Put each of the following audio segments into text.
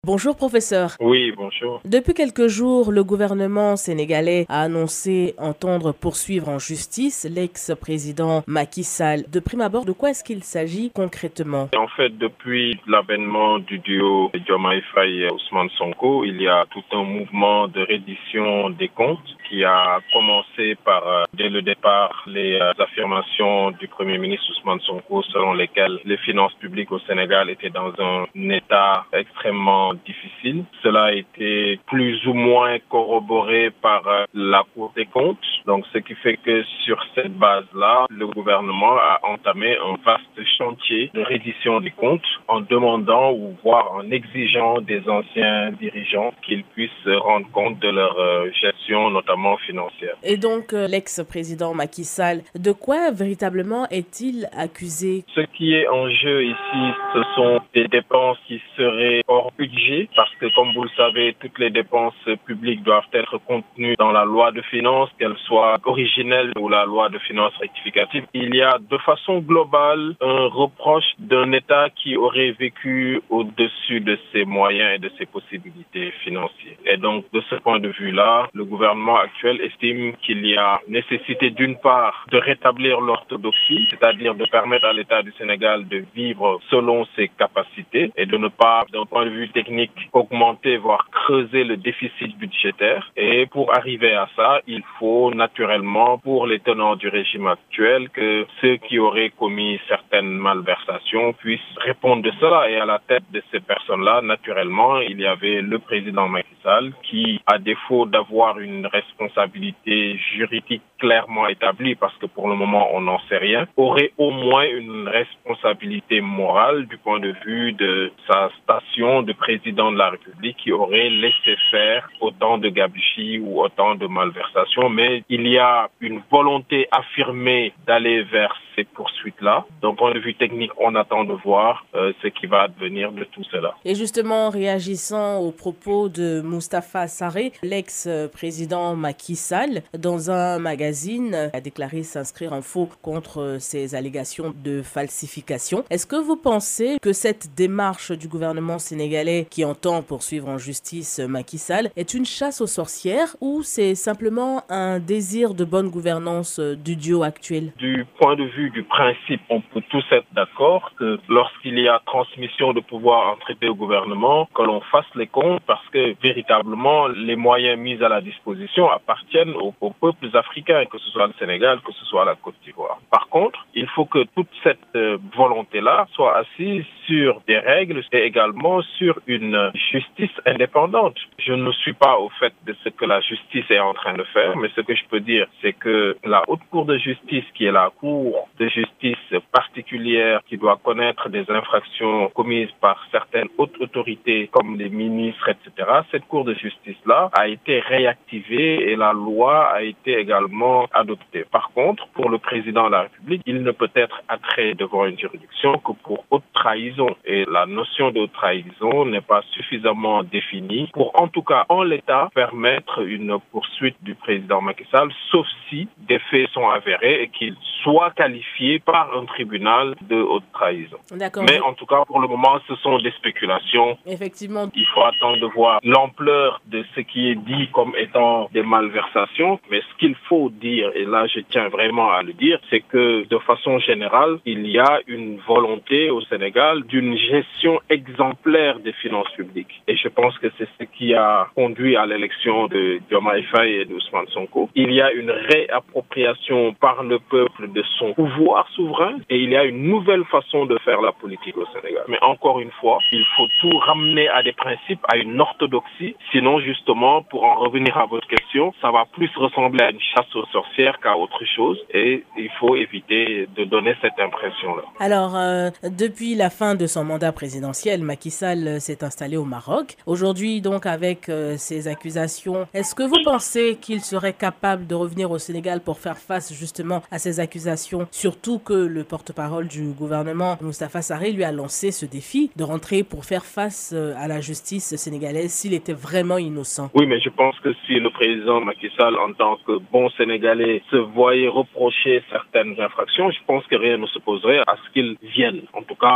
Bonjour professeur. Oui, bonjour. Depuis quelques jours, le gouvernement sénégalais a annoncé entendre poursuivre en justice l'ex-président Macky Sall. De prime abord, de quoi est-ce qu'il s'agit concrètement? En fait, depuis l'avènement du duo Diomaye Faye et Ousmane Sonko, il y a tout un mouvement de reddition des comptes qui a commencé par, dès le départ, les affirmations du Premier ministre Ousmane Sonko selon lesquelles les finances publiques au Sénégal étaient dans un état extrêmement difficile. Cela a été plus ou moins corroboré par la Cour des comptes. Donc, ce qui fait que sur cette base-là, le gouvernement a entamé un vaste chantier de reddition des comptes en demandant ou voire en exigeant des anciens dirigeants qu'ils puissent rendre compte de leur gestion, notamment financière. Et donc, l'ex-président Macky Sall, de quoi véritablement est-il accusé? Ce qui est en jeu ici, ce sont des dépenses qui seraient hors budget, parce que comme vous le savez, toutes les dépenses publiques doivent être contenues dans la loi de finances, qu'elles soient originelles ou la loi de finances rectificative. Il y a de façon globale un reproche d'un État qui aurait vécu au-dessus de ses moyens et de ses possibilités financières. Et donc, de ce point de vue-là, le gouvernement actuel estime qu'il y a nécessité d'une part de rétablir l'orthodoxie, c'est-à-dire de permettre à l'État du Sénégal de vivre selon ses capacités et de ne pas, d'un point de vue technique, augmenter, voire creuser le déficit budgétaire. Et pour arriver à ça, il faut naturellement, pour les tenants du régime actuel, que ceux qui auraient commis certaines malversations puissent répondre de cela. Et à la tête de ces personnes-là, naturellement, il y avait le président Macky Sall qui, à défaut d'avoir une responsabilité juridique clairement établie, parce que pour le moment on n'en sait rien, aurait au moins une responsabilité morale du point de vue de sa station de président de la République qui aurait laissé faire autant de gabegies ou autant de malversations. Mais il y a une volonté affirmée d'aller vers ces poursuites-là. D'un point de vue technique, on attend de voir ce qui va advenir de tout cela. Et justement, réagissant aux propos de Moustapha Sarré, l'ex-président Macky Sall, dans un magazine, a déclaré s'inscrire en faux contre ces allégations de falsification. Est-ce que vous pensez que cette démarche du gouvernement sénégalais qui entend poursuivre en justice Macky Sall est une chasse aux sorcières ou c'est simplement un désir de bonne gouvernance du duo actuel? Du point de vue du principe, on peut tous être d'accord que lorsqu'il y a transmission de pouvoir entre deux gouvernements, que l'on fasse les comptes parce que véritablement les moyens mis à la disposition appartiennent aux peuples africains, que ce soit le Sénégal, que ce soit la Côte d'Ivoire. Par contre, il faut que toute cette volonté-là soit assise sur des règles et également sur une justice indépendante. Je ne suis pas au fait de ce que la justice est en train de faire, mais ce que je peux dire, c'est que la Haute Cour de justice, qui est la Cour de justice particulière qui doit connaître des infractions commises par certaines hautes autorités comme les ministres, etc., cette Cour de justice-là a été réactivée et la loi a été également adoptée. Par contre, pour le président de la République, il ne peut être attrait devant une juridiction que pour haute trahison. Et la notion de haute trahison n'est pas suffisamment définie pour, en tout cas en l'état, permettre une poursuite du président Macky Sall, sauf si des faits sont avérés et qu'il soit qualifié par un tribunal de haute trahison. D'accord. Mais en tout cas, pour le moment, ce sont des spéculations. Effectivement. Il faut attendre de voir l'ampleur de ce qui est dit comme étant des malversations. Mais ce qu'il faut dire, et là je tiens vraiment à le dire, c'est que de façon générale, il y a une volonté au Sénégal d'une gestion exemplaire des finances publiques. Et je pense que c'est ce qui a conduit à l'élection de Diomaye Faye et d'Ousmane Sonko. Il y a une réappropriation par le peuple de son pouvoir souverain et il y a une nouvelle façon de faire la politique au Sénégal. Mais encore une fois, il faut tout ramener à des principes, à une orthodoxie. Sinon, justement, pour en revenir à votre question, ça va plus ressembler à une chasse aux sorcières qu'à autre chose et il faut éviter de donner cette impression-là. Alors, depuis la fin de son mandat présidentiel, Macky Sall s'est installé au Maroc. Aujourd'hui, donc, avec ces accusations, est-ce que vous pensez qu'il serait capable de revenir au Sénégal pour faire face justement à ces accusations? Surtout que le porte-parole du gouvernement, Moustapha Sarré, lui a lancé ce défi de rentrer pour faire face à la justice sénégalaise s'il était vraiment innocent. Oui, mais je pense que si le président Macky Sall, en tant que bon Sénégalais, se voyait reprocher certaines infractions, je pense que rien ne s'opposerait à ce qu'il vienne. En tout cas, si je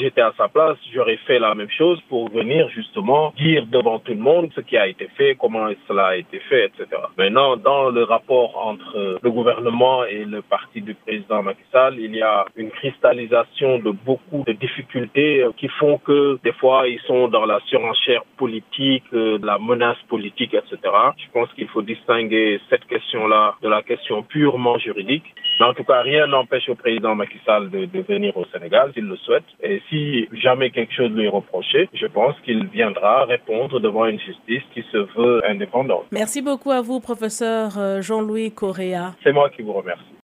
j'étais à sa place, j'aurais fait la même chose pour venir justement dire devant tout le monde ce qui a été fait, comment cela a été fait, etc. Maintenant, dans le rapport entre le gouvernement et le parti du président Macky Sall, il y a une cristallisation de beaucoup de difficultés qui font que des fois ils sont dans la surenchère politique, la menace politique, etc. Je pense qu'il faut distinguer cette question-là de la question purement juridique. Mais en tout cas, rien n'empêche au président Macky Sall de venir au Sénégal s'il le souhaite. Et si jamais quelque chose lui est reproché, je pense qu'il viendra répondre devant une justice qui se veut indépendante. Merci beaucoup à vous, professeur Jean-Louis Correa. C'est moi qui vous remercie.